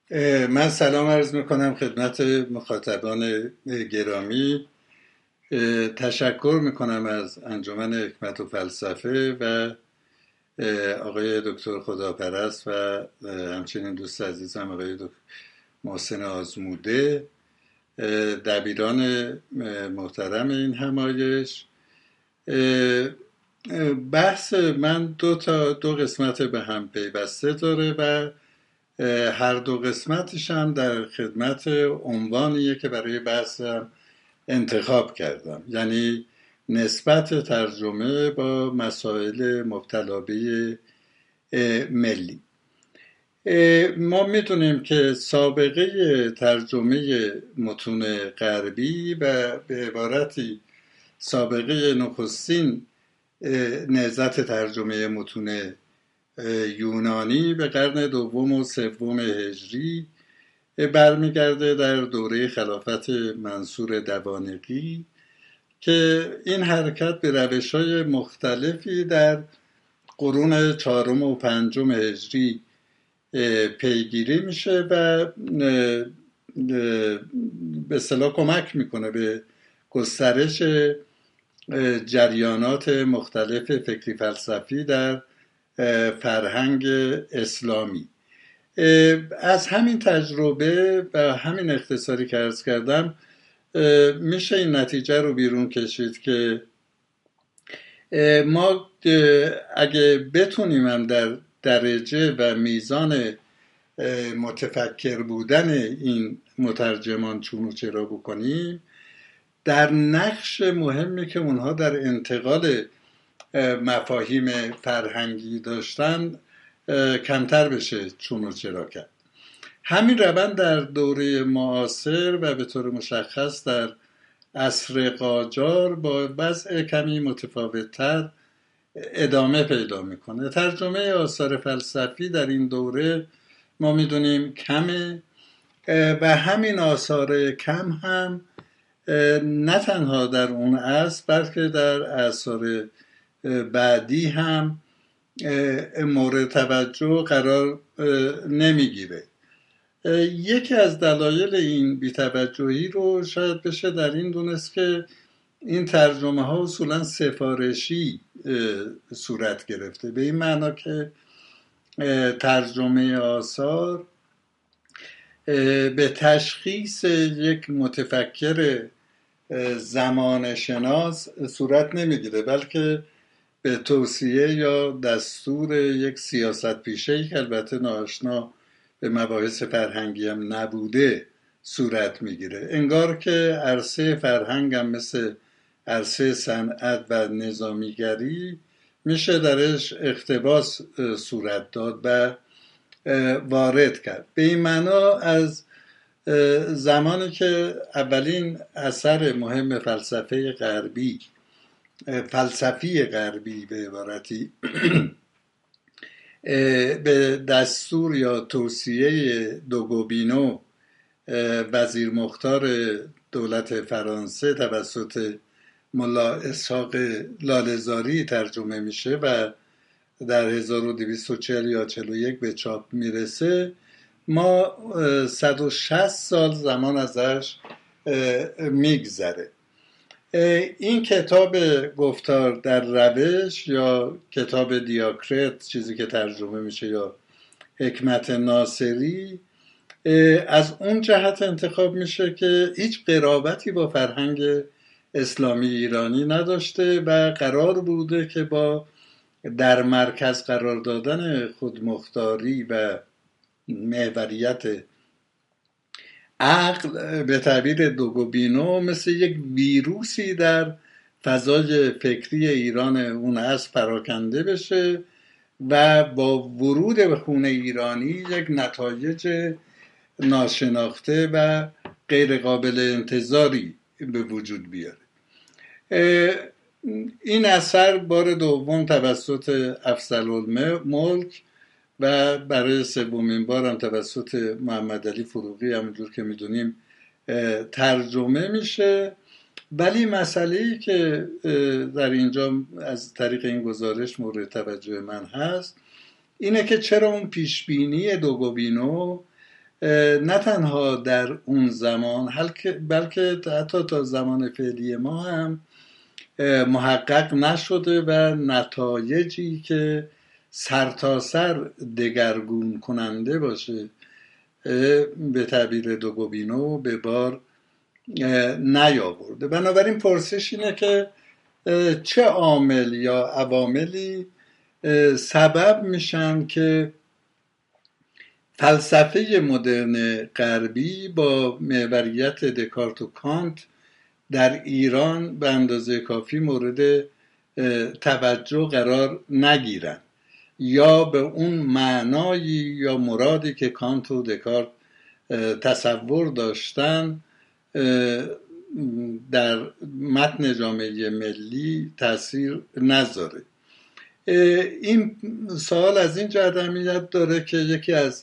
من سلام عرض میکنم خدمت مخاطبان گرامی. تشکر میکنم از انجمن حکمت و فلسفه و آقای دکتر خداپرست و همچنین دوست عزیزم آقای دکتر محسن آزموده، دبیران محترم این همایش. بحث من دو قسمت به هم پیوسته داره و هر دو قسمتش هم در خدمت عنوانیه که برای بحثم انتخاب کردم، یعنی نسبت ترجمه با مسائل مبتلابه ملی. ما میدونیم که سابقه ترجمه متون غربی و به عبارتی سابقه نخستین نهضت ترجمه متون یونانی به قرن دوم و سوم هجری برمیگرده در دوره خلافت منصور دوانقی که این حرکت به روش‌های مختلفی در قرون چهارم و پنجم هجری پیگیری میشه و به اصطلاح کمک میکنه به گسترش جریانات مختلف فکری فلسفی در فرهنگ اسلامی. از همین تجربه و همین اختصاری که عرض کردم میشه این نتیجه رو بیرون کشید که ما اگه بتونیم هم در درجه و میزان متفکر بودن این مترجمان چون و چرا بکنیم، در نقش مهمی که اونها در انتقال مفاهیم فرهنگی داشتن کمتر بشه چون و چرا کرد. همین روند در دوره معاصر و به طور مشخص در عصر قاجار با وضع کمی متفاوت‌تر ادامه پیدا میکنه. ترجمه آثار فلسفی در این دوره ما میدونیم کمه و همین آثار کم هم نه تنها در اون عصر بلکه در اثار بعدی هم مورد توجه قرار نمیگیره. یکی از دلایل این بی‌توجهی رو شاید بشه در این دونست که این ترجمه ها اصولا سفارشی صورت گرفته، به این معنا که ترجمه آثار به تشخیص یک متفکر زمان شناس صورت نمیگیره، بلکه به توصیه یا دستور یک سیاست پیشه‌ای که البته ناآشنا به مباحث فرهنگی هم نبوده صورت میگیره. انگار که عرصه فرهنگ هم مثل عرصه صنعت و نظامیگری میشه درش اقتباس صورت داد و وارد کرد. به این معنا از زمانی که اولین اثر مهم فلسفی غربی به عبارتی به دستور یا توصیه دوگوبینو وزیر مختار دولت فرانسه توسط ملا اسحاق لاله‌زاری ترجمه میشه و در 1240 یا 41 به چاپ میرسه، ما 160 سال زمان ازش میگذره. این کتاب گفتار در روش یا کتاب دیاکرت، چیزی که ترجمه میشه، یا حکمت ناصری، از اون جهت انتخاب میشه که هیچ قرابتی با فرهنگ اسلامی ایرانی نداشته و قرار بوده که با در مرکز قرار دادن خودمختاری و محوریت عقل به تعبیر دوگوبینو مثل یک ویروسی در فضای فکری ایران اون عصر پراکنده بشه و با ورود به خون ایرانی یک نتایج ناشناخته و غیر قابل انتظاری به وجود بیاره. این اثر بار دوم توسط افضل‌الملک و برای سومین بار هم توسط محمد علی فروغی همونجور که میدونیم ترجمه میشه. ولی مسئله‌ای که در اینجا از طریق این گزارش مورد توجه من هست اینه که چرا اون پیشبینی دوگوبینو نه تنها در اون زمان بلکه حتی تا زمان فعلی ما هم محقق نشده و نتایجی که سرتاسر دگرگون کننده باشه به تعبیر دوگوبینو به بار نیاورده. بنابراین پرسش اینه که چه عامل یا عواملی سبب میشن که فلسفه مدرن غربی با محوریت دکارت و کانت در ایران به اندازه کافی مورد توجه قرار نگیرن یا به اون معنایی یا مرادی که کانت و دکارت تصور داشتن در متن جامعه ملی تأثیر نذاره. این سوال از این جهت اهمیت داره که یکی از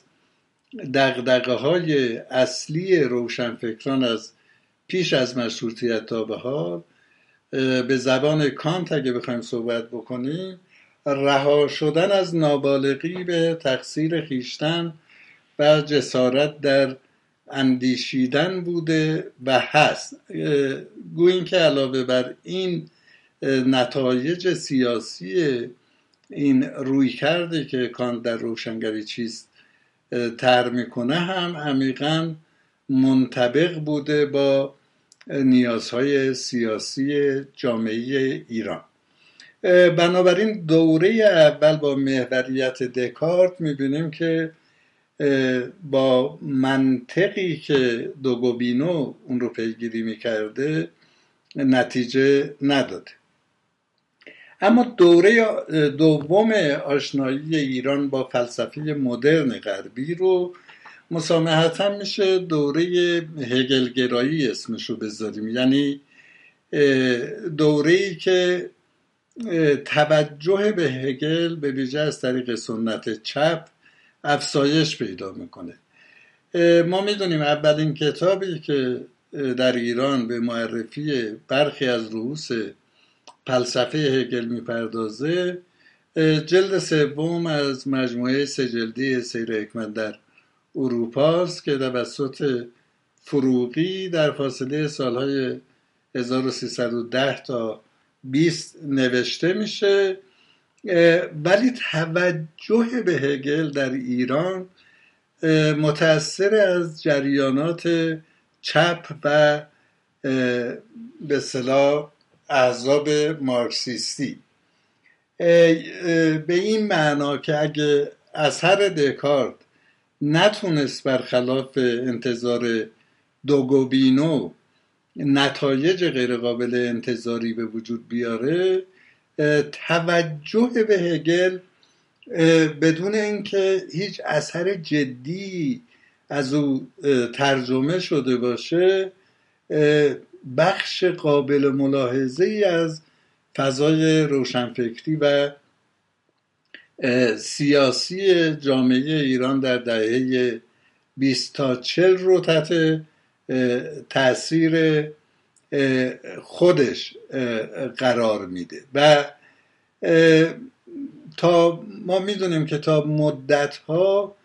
دغدغه‌های اصلی روشنفکران از پیش از مشروطیت تا به حال، به زبان کانت اگه بخوایم صحبت بکنیم، رها شدن از نابالغی به تقصیر خویشتن و جسارت در اندیشیدن بوده و هست. گوییم که علاوه بر این نتایج سیاسی این رویکردی که کانت در روشنگری چیست طرح میکنه هم عمیقاً منطبق بوده با نیازهای سیاسی جامعه ایران. بنابراین دوره اول با محوریت دکارت میبینیم که با منطقی که دوگوبینو اون رو پیگیری میکرده نتیجه نداده. اما دوره دوم آشنایی ایران با فلسفه مدرن غربی رو مسامحتاً میشه دوره هگلگرایی اسمشو بذاریم، یعنی دوره‌ای که توجه به هگل به ویژه از طریق سنت چپ افزایش پیدا میکنه. ما میدونیم اولین کتابی که در ایران به معرفی برخی از رؤوس فلسفه هگل میپردازه جلد سوم از مجموعه 3 جلدی سیر حکمت در اروپا است که توسط فروغی در فاصله سالهای 1310 تا 20 نوشته میشه. ولی توجه به هگل در ایران متأثر از جریانات چپ و به اصطلاح احزاب مارکسیستی، به این معنا که اگه اثر دکارت نتونست برخلاف انتظار دوگوبینو نتایج غیرقابل انتظاری به وجود بیاره، توجه به هگل بدون اینکه هیچ اثر جدی از او ترجمه شده باشه بخش قابل ملاحظه ای از فضای روشنفکری و سیاسی جامعه ایران در دهه 20 تا 40 رو تحت تأثیر خودش قرار میده و تا ما میدونیم که تا مدت‌ها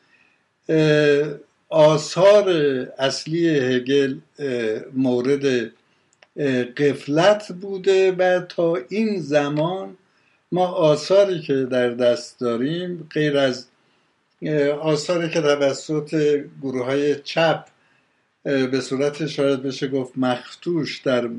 آثار اصلی هگل مورد غفلت بوده و تا این زمان ما آثاری که در دست داریم غیر از آثاری که توسط گروه‌های چپ به صورت شاید بشه گفت مخدوش در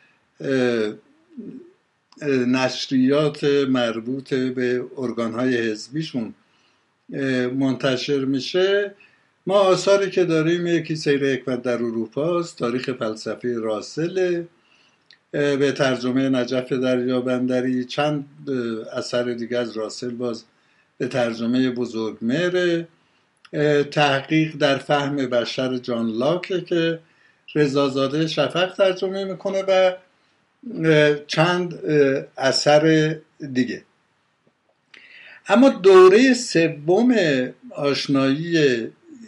نشریات مربوط به ارگان‌های حزبیشون منتشر میشه، ما آثاری که داریم یکی سیر حکمت در اروپا است، تاریخ فلسفی راسل به ترجمه نجف دریابندری، چند اثر دیگه از راسل باز به ترجمه بزرگمهر، تحقیق در فهم بشر جان لاکه که رضازاده شفق ترجمه میکنه و چند اثر دیگه. اما دوره سوم آشنایی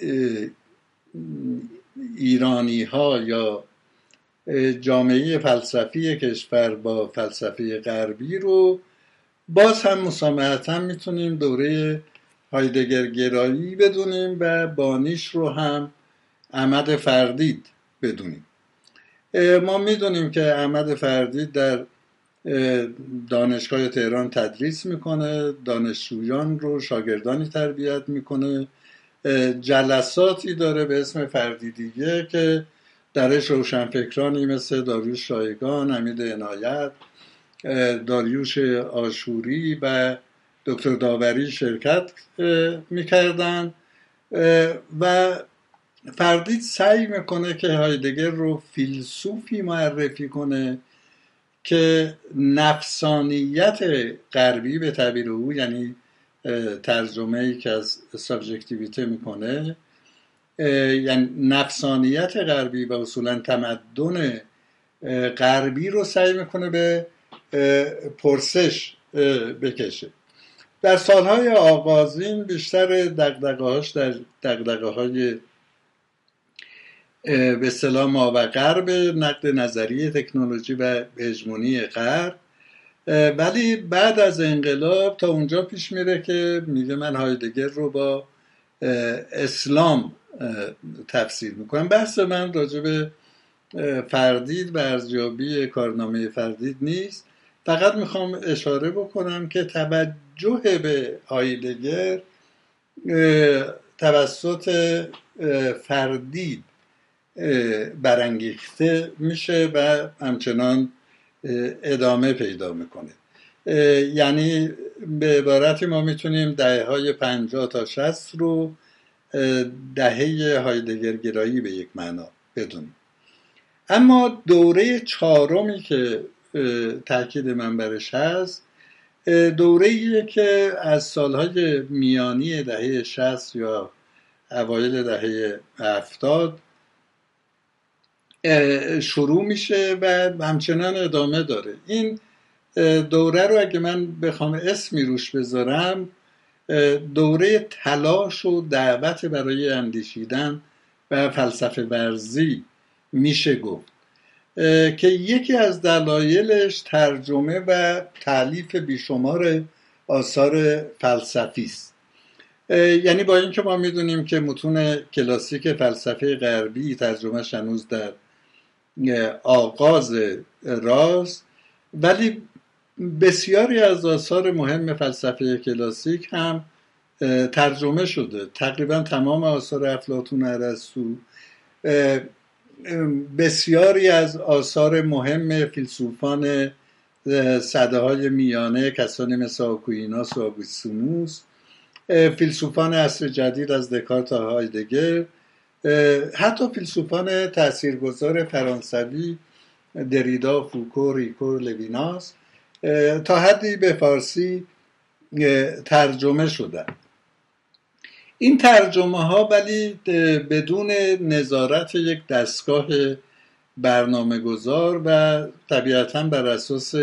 ایرانی ها یا جامعه فلسفی کشور با فلسفه غربی رو باز هم مسامحتاً میتونیم دوره هایدگر گرایی بدونیم و بانیش رو هم احمد فردید بدونیم. ما میدونیم که احمد فردید در دانشگاه تهران تدریس میکنه، دانشجویان رو شاگردانی تربیت میکنه، جلساتی داره به اسم فردیدیه که درش روشنفکرانی مثل داریوش رایگان، حمید عنایت، داریوش آشوری و دکتر داوری شرکت میکردن و فردید سعی میکنه که هایدگر رو فیلسوفی معرفی کنه که نفسانیت غربی به تعبیر او، یعنی ترجمه‌ای که از سابجکتیویته میکنه، یعنی نفسانیت غربی و اصولا تمدن غربی رو سعی میکنه به پرسش بکشه. در سالهای آغازین بیشتر دغدغه‌هاش در دغدغه‌های به اصطلاح ماوراءغرب، نقد نظری تکنولوژی و هژمونی غرب، ولی بعد از انقلاب تا اونجا پیش میره که میگه من هایدگر رو با اسلام تفسیر میکنم. بحث من راجع به فردید و ارزیابی کارنامه فردید نیست، فقط میخوام اشاره بکنم که توجه به هایدگر توسط فردید برانگیخته میشه و همچنان ادامه پیدا میکنه. یعنی به عبارتی ما میتونیم دهه‌های 50 تا 60 رو دهه هایدگر گرایی به یک معنا بدونیم. اما دوره چهارمی که تاکید من برش هست، دوره‌ایه که از سالهای میانی دهه 60 یا اوایل دهه 70 شروع میشه و همچنان ادامه داره. این دوره رو اگه من بخوام اسمی روش بذارم، دوره تلاش و دعوت برای اندیشیدن و فلسفه ورزی میشه گفت، که یکی از دلایلش ترجمه و تألیف بیشمار آثار فلسفی است. یعنی با اینکه ما میدونیم که متون کلاسیک فلسفه غربی ترجمهش هنوز در آغاز راست، ولی بسیاری از آثار مهم فلسفه کلاسیک هم ترجمه شده. تقریبا تمام آثار افلاطون، ارسطو، بسیاری از آثار مهم فیلسوفان سده‌های میانه، کسانی مثل آکویناس و آگوستینوس، فیلسوفان عصر جدید از دکارت تا هایدگر، حتی فیلسوفان تاثیرگذار فرانسوی دریدا، فوکو، ریکور، لویناس تا حدی به فارسی ترجمه شدن. این ترجمه ها ولی بدون نظارت یک دستگاه برنامه گذار و طبیعتاً بر اساس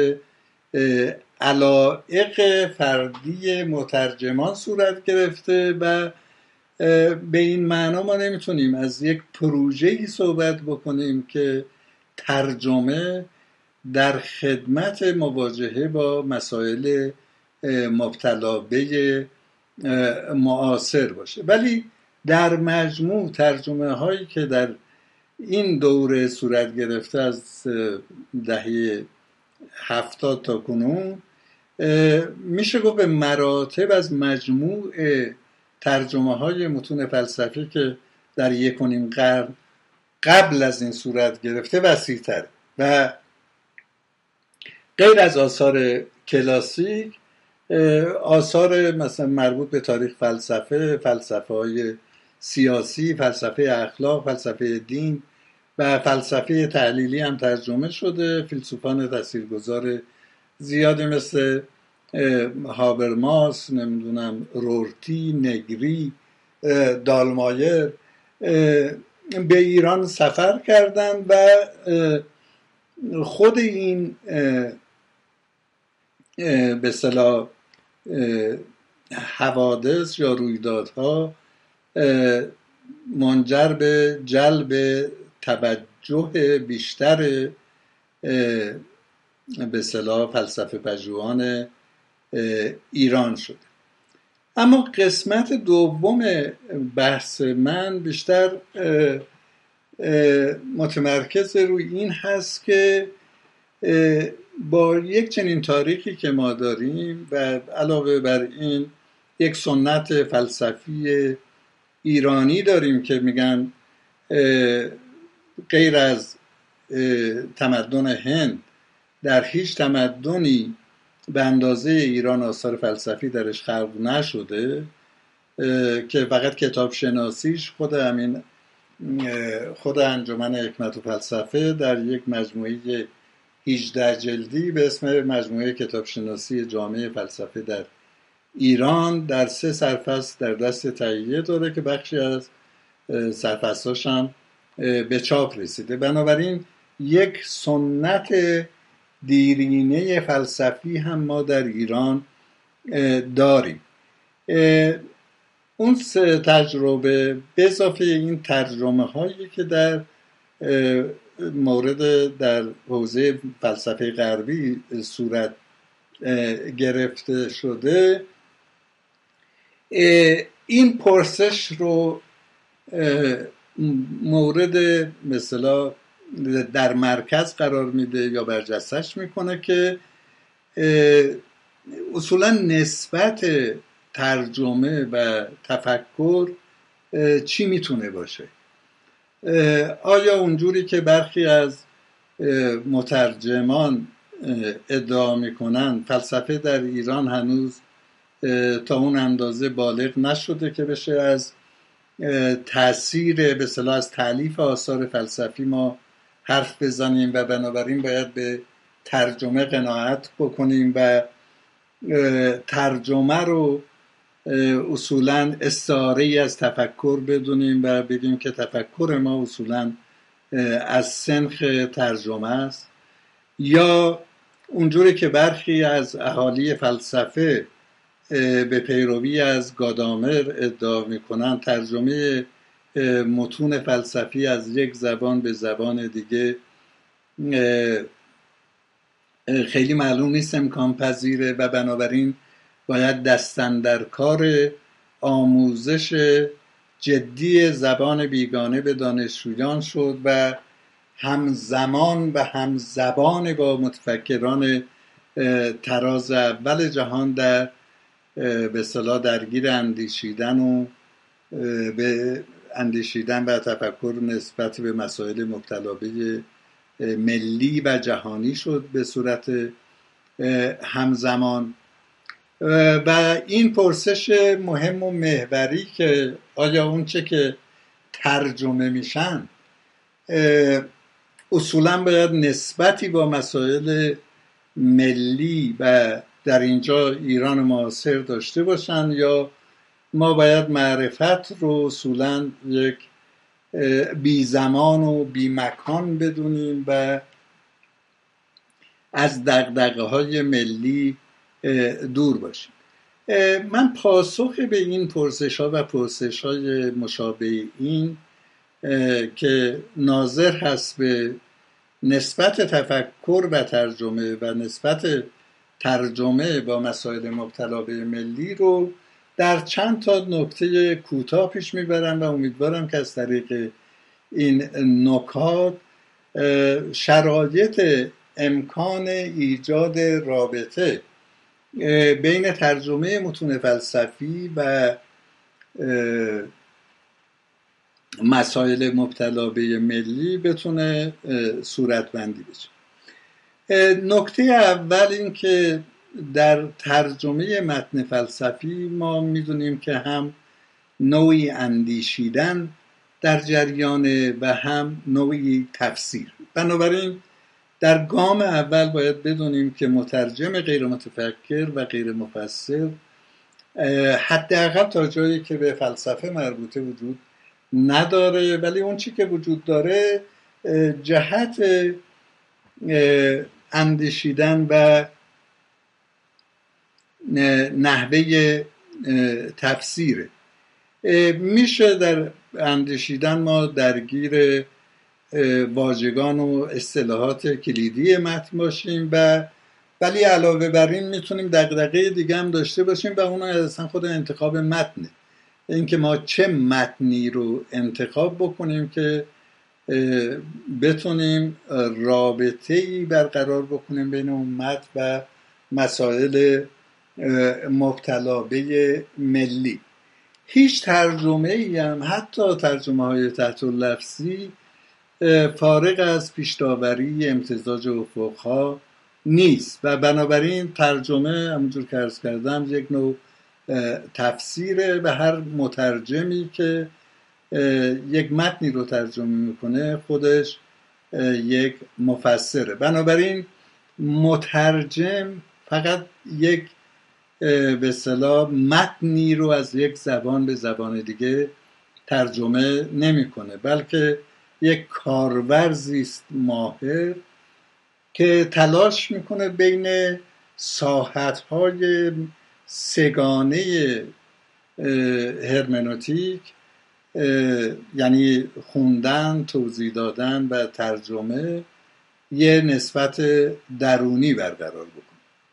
علایق فردی مترجمان صورت گرفته و به این معنا ما نمیتونیم از یک پروژه‌ای صحبت بکنیم که ترجمه در خدمت مواجهه با مسائل مبتلا به معاصر باشه. ولی در مجموع ترجمه هایی که در این دوره صورت گرفته از دهه 70 تا کنون، میشه گفت به مراتب از مجموع ترجمه های متون فلسفی که در 1.5 قرن قبل از این صورت گرفته وسیع‌تر و غیر از آثار کلاسیک، آثار مثلا مربوط به تاریخ فلسفه، فلسفه های سیاسی، فلسفه اخلاق، فلسفه دین و فلسفه تحلیلی هم ترجمه شده. فیلسوفان تاثیرگذار زیادی مثل هابرماس، نمیدونم رورتی، نگری، دالمایر به ایران سفر کردن و خود این به اصطلاح حوادث یا رویدادها منجر به جلب توجه بیشتر به اصطلاح فلسفه پژوهان ایران شده. اما قسمت دوم بحث من بیشتر متمرکز روی این هست که با یک چنین تاریخی که ما داریم و علاوه بر این یک سنت فلسفی ایرانی داریم که میگن غیر از تمدن هند در هیچ تمدنی به اندازه ایران آثار فلسفی درش خلق نشده، که فقط کتاب شناسیش خود انجمن حکمت و فلسفه در یک مجموعه 18 جلدی به اسم مجموعه کتاب شناسی جامعه فلسفه در ایران در 3 سرفصل در دست تهیه داره که بخشی از سرفصل‌هاش هم به چاپ رسیده. بنابراین یک سنت دیرینه فلسفی هم ما در ایران داریم. اون 3 تجربه به اضافه این ترجمه هایی که در در حوزه فلسفه غربی صورت گرفته شده، این پرسش رو مورد مثلا در مرکز قرار میده یا برجستش میکنه که اصولا نسبت ترجمه و تفکر چی میتونه باشه. آیا اونجوری که برخی از مترجمان ادعا میکنن فلسفه در ایران هنوز تا اون اندازه بالغ نشده که بشه از تأثیر به اصطلاح از تألیف آثار فلسفی ما حرف بزنیم و بنابراین باید به ترجمه قناعت بکنیم و ترجمه رو اصولا استعاره‌ای از تفکر بدونیم و بگیم که تفکر ما اصولا از سنخ ترجمه است، یا اونجوری که برخی از اهالی فلسفه به پیروی از گادامر ادعا میکنن ترجمه متون فلسفی از یک زبان به زبان دیگه خیلی معلوم نیست امکان پذیره و بنابراین باید دستاندرکار آموزش جدی زبان بیگانه به دانشجویان شد و همزمان و همزبان با متفکران تراز اول جهان در به اصطلاح درگیر اندیشیدن و تفکر نسبت به مسائل مبتلابه ملی و جهانی شد به صورت همزمان. و این پرسش مهم و محوری که آیا اون چه که ترجمه میشن اصولا باید نسبتی با مسائل ملی و در اینجا ایران معاصر داشته باشن، یا ما باید معرفت رو اصولا یک بی زمان و بی مکان بدونیم و از دغدغه‌های ملی دور باشیم. من پاسخ به این پرسش‌ها و پرسش‌های مشابه این که ناظر هست به نسبت تفکر و ترجمه و نسبت ترجمه با مسائل مبتلا به ملی رو در چند تا نکته کوتاه پیش میبرم و امیدوارم که از طریق این نکات شرایط امکان ایجاد رابطه بین ترجمه متون فلسفی و مسائل مبتلا به ملی بتونه صورت بندی بشه. نکته اول این که در ترجمه متن فلسفی ما میدونیم که هم نوعی اندیشیدن در جریانه و هم نوعی تفسیر. بنابراین در گام اول باید بدونیم که مترجم غیر متفکر و غیر مفسر حداقل تا جایی که به فلسفه مربوطه وجود نداره، ولی اون چی که وجود داره جهت اندیشیدن و نحوه تفسیره. میشه در اندیشیدن ما درگیر واژگان و اصطلاحات کلیدی متن باشیم و ولی علاوه بر این میتونیم دغدغه دیگه هم داشته باشیم و اون اصلا خود انتخاب متنه. اینکه ما چه متنی رو انتخاب بکنیم که بتونیم رابطه‌ای برقرار بکنیم بین اون متن و مسائل مبتلا به ملی. هیچ ترجمه ای هم، حتی ترجمه های تحت لفظی، فارغ از پیش‌داوری امتزاج افق‌ها نیست و بنابراین ترجمه همونجور که عرض کردم یک نوع تفسیره و هر مترجمی که یک متنی رو ترجمه میکنه خودش یک مفسره. بنابراین مترجم فقط یک به اصطلاح متنی رو از یک زبان به زبان دیگه ترجمه نمیکنه، بلکه یک کارورزی است ماهر که تلاش میکنه بین ساحت‌های سگانه هرمنوتیک، یعنی خوندن، توضیح دادن و ترجمه، یه نسبت درونی برقرار بکنه.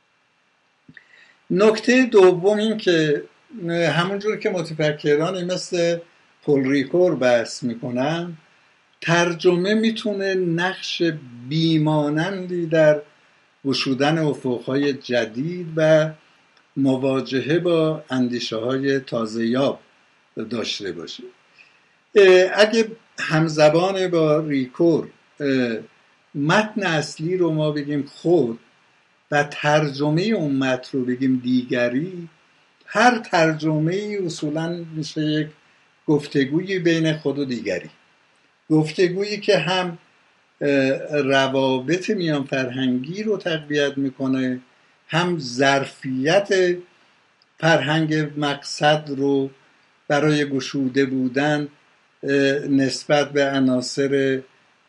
نکته دوم این که همونجور که متفکرانی مثل پل ریکور بحث میکنن، ترجمه میتونه نقش بیمانندی در گشودن افقهای جدید و مواجهه با اندیشه های تازه یاب داشته باشه. اگه همزبان با ریکور متن اصلی رو ما بگیم خود و ترجمه اون متن رو بگیم دیگری، هر ترجمه ای اصولا میشه یک گفتگویی بین خود و دیگری، گفتگویی که هم روابط میان فرهنگی رو تقویت میکنه، هم ظرفیت فرهنگ مقصد رو برای گشوده بودن نسبت به عناصر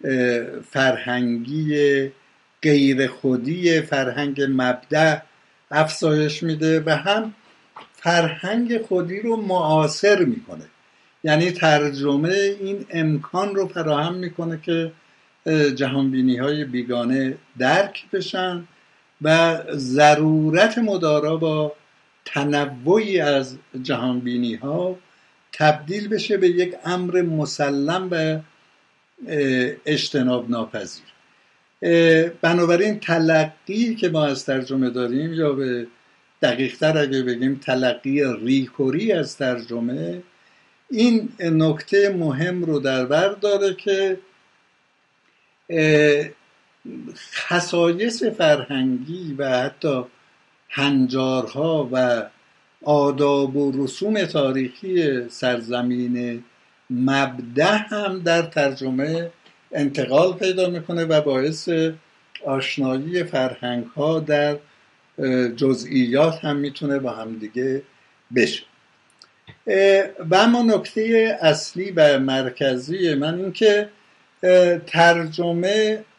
فرهنگی غیر خودی فرهنگ مبدأ افزایش میده و هم فرهنگ خودی رو معاصر میکنه. یعنی ترجمه این امکان رو فراهم میکنه که جهانبینی های بیگانه درک بشن و ضرورت مدارا با تنوعی از جهانبینی ها تبدیل بشه به یک امر مسلم و اجتناب ناپذیر. بنابراین تلقی که ما از ترجمه داریم، یا به دقیق‌تر اگه بگیم تلقی ریکوری از ترجمه، این نکته مهم رو در بر داره که خصایص فرهنگی و حتی هنجارها و آداب و رسوم تاریخی سرزمین مبدأ هم در ترجمه انتقال پیدا میکنه و باعث آشنایی فرهنگ ها در جزئیات هم میتونه با هم دیگه بشه. و اما نکته اصلی و مرکزی من این که ترجمه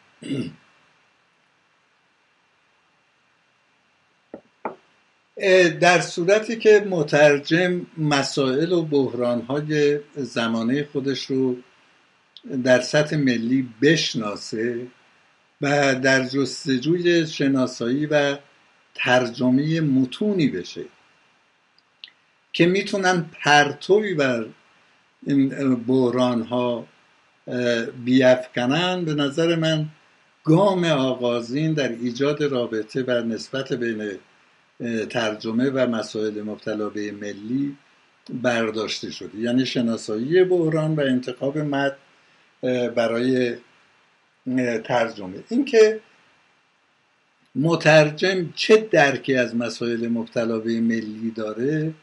در صورتی که مترجم مسائل و بحران‌های زمانه خودش رو در سطح ملی بشناسه و در جستجوی شناسایی و ترجمه متونی بشه که میتونن پرتوی بر این بحران‌ها بیفکنن، به نظر من گام آغازین در ایجاد رابطه و نسبت بین ترجمه و مسائل مبتلا به ملی برداشته شده. یعنی شناسایی بحران و انتخاب متن برای ترجمه. اینکه مترجم چه درکی از مسائل مبتلا به ملی داره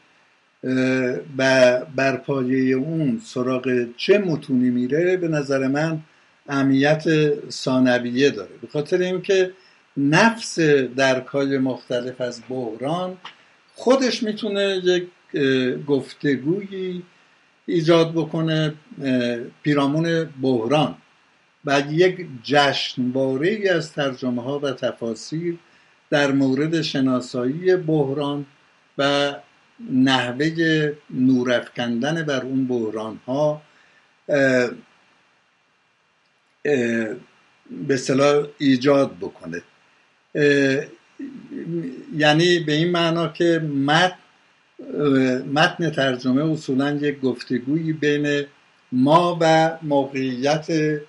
و بر پایه اون سراغ چه متونی میره، به نظر من اهمیت ثانویه داره، به خاطر اینکه نفس درک‌های مختلف از بحران خودش میتونه یک گفتگویی ایجاد بکنه پیرامون بحران و یک جشنواره‌ای از ترجمه ها و تفاسیر در مورد شناسایی بحران و نحوه نورافکندن بر اون بحران ها به اصطلاح ایجاد بکنه. یعنی به این معنا که متن ترجمه اصولا یک گفتگویی بین ما و موقعیت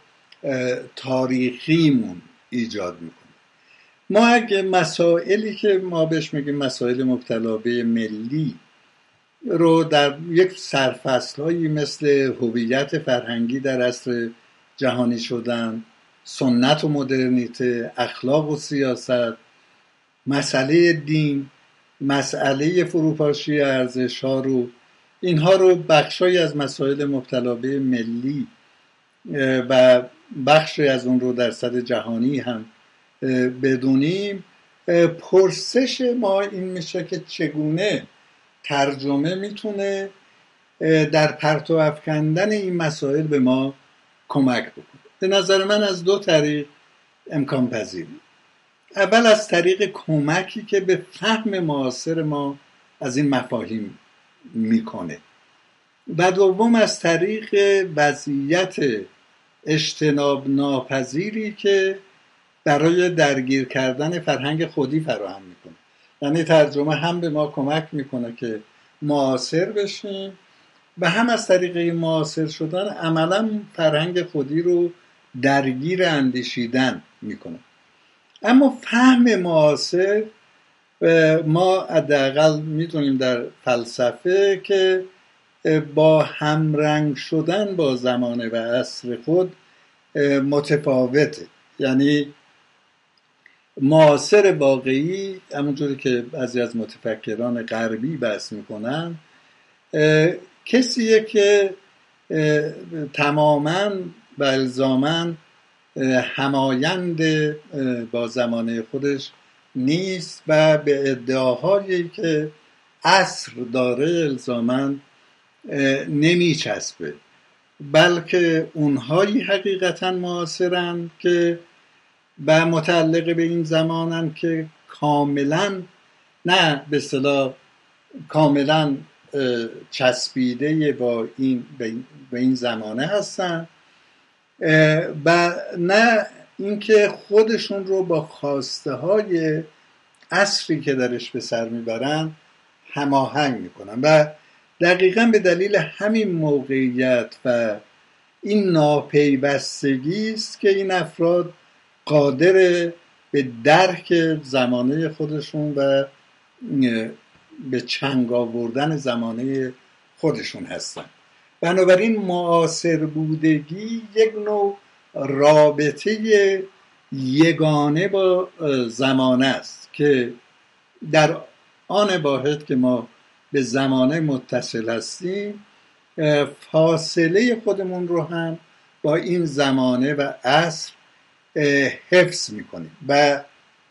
تاریخیمون ایجاد میکنه. ما اگه مسائلی که ما بهش میگیم مسائل مبتلا به ملی رو در یک سرفصل‌هایی مثل هویت فرهنگی در عصر جهانی شدن، سنت و مدرنیته، اخلاق و سیاست، مسئله دین، مسئله فروپاشی ارزش‌ها رو، اینها رو بخشی از مسائل مبتلا به ملی و بخشی از اون رو در سطح جهانی هم بدونیم، پرسش ما این میشه که چگونه ترجمه میتونه در پرتو افکندن این مسائل به ما کمک بکنه. به نظر من از دو طریق امکان پذیره. اول از طریق کمکی که به فهم معاصر ما از این مفاهیم میکنه و دوم از طریق وضعیت اجتناب ناپذیری که برای درگیر کردن فرهنگ خودی فراهم میکنه. یعنی ترجمه هم به ما کمک میکنه که معاصر بشیم و هم از طریق این معاصر شدن عملا فرهنگ خودی رو درگیر اندیشیدن میکنه. اما فهم معاصر ما حداقل میدونیم در فلسفه که با همرنگ شدن با زمانه و عصر خود متفاوته. یعنی معاصر واقعی، همونجوری که بعضی از متفکران غربی بحث میکنن، کسیه که تماماً و الزاماً همایند با زمانه خودش نیست و به ادعاهایی که عصر داره الزاماً نمیچسبه، بلکه اونهایی حقیقتاً معاصرن که و متعلق به این زمانن که کاملاً، نه به اصطلاح کاملاً چسبیده با این زمانه هستن و نه اینکه خودشون رو با خواسته های عصری که درش به سر میبرن هماهنگ میکنن و دقیقاً به دلیل همین موقعیت و این ناپیوستگی است که این افراد قادر به درک زمانه خودشون و به چنگ آوردن زمانه خودشون هستن. بنابراین معاصر بودگی یک نوع رابطه یگانه با زمانه است که در آن واحد که ما به زمانه متصل هستیم فاصله خودمون رو هم با این زمانه و عصر حفظ میکنیم و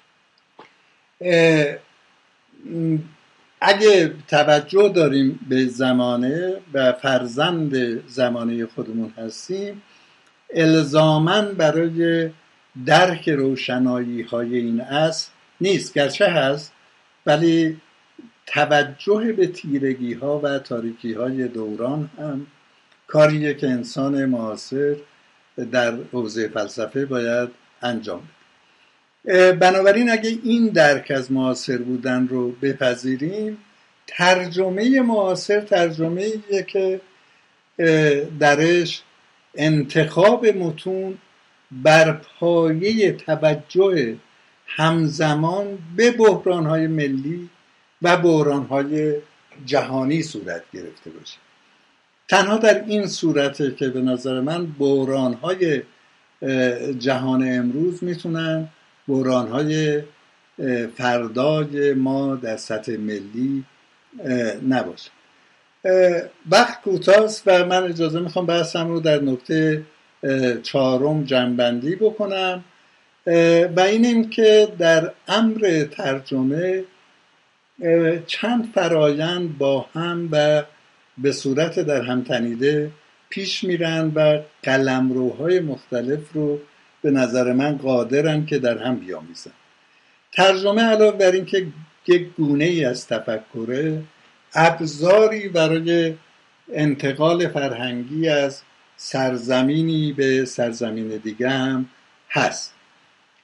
اگه توجه داریم به زمانه و فرزند زمانه خودمون هستیم، الزاماً برای درک روشنایی های این عصر نیست، گرچه هست، ولی توجه به تیرگی ها و تاریکی های دوران هم کاریه که انسان معاصر در حوزه فلسفه باید انجام بده. بنابراین اگه این درک از معاصر بودن رو بپذیریم، ترجمه معاصر ترجمه‌ایه که درش انتخاب متون بر پایه توجه همزمان به بحران‌های ملی و بحران‌های جهانی صورت گرفته باشه. تنها در این صورته که به نظر من بحران‌های جهان امروز میتونن بحران‌های فردای ما در سطح ملی نباشه. وقت کوتاست و من اجازه میخوام بحثم رو در نکته 4 جمع‌بندی بکنم و این که در امر ترجمه چند فرایند با هم و به صورت در هم تنیده پیش میرن و قلمروهای مختلف رو به نظر من قادرن که در هم بیامیزن. ترجمه علاوه بر این که یک گونه ای از تفکره، ابزاری برای انتقال فرهنگی از سرزمینی به سرزمین دیگه هم هست.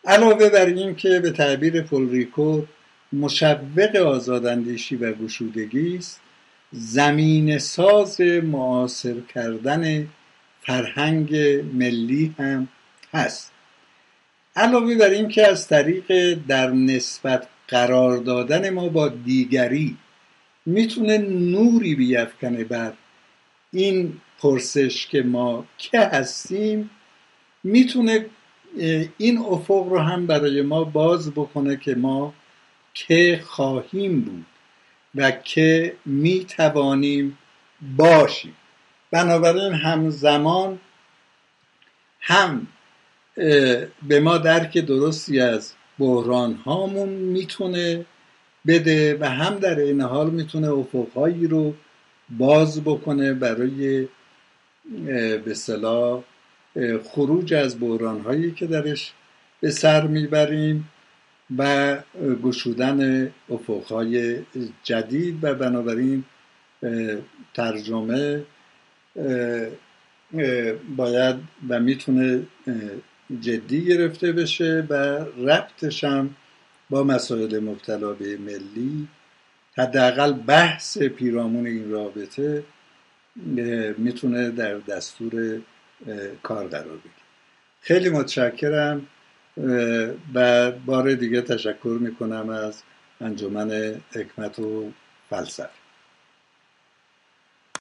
علاوه بر این که به تعبیر پولریکو مشوق آزاداندیشی و گشودگی است، زمین ساز معاصر کردن فرهنگ ملی هم هست. علاوه بر این که از طریق در نسبت قرار دادن ما با دیگری میتونه نوری بیفکنه بر این پرسش که ما که هستیم، میتونه این افق رو هم برای ما باز بکنه که ما که خواهیم بود و که میتوانیم باشیم. بنابراین همزمان هم به ما درک درستی از بحران هامون میتونه بده و هم در این حال میتونه افقهایی رو باز بکنه برای به اصطلاح خروج از بحران هایی که درش به سر میبریم و گشودن افقهای جدید. و بنابراین ترجمه باید و میتونه جدی گرفته بشه و ربطش هم با مسائل مبتلا به ملی، حداقل بحث پیرامون این رابطه، میتونه در دستور کار قرار بگیره. خیلی متشکرم و بار دیگه تشکر میکنم از انجمن حکمت و فلسفه.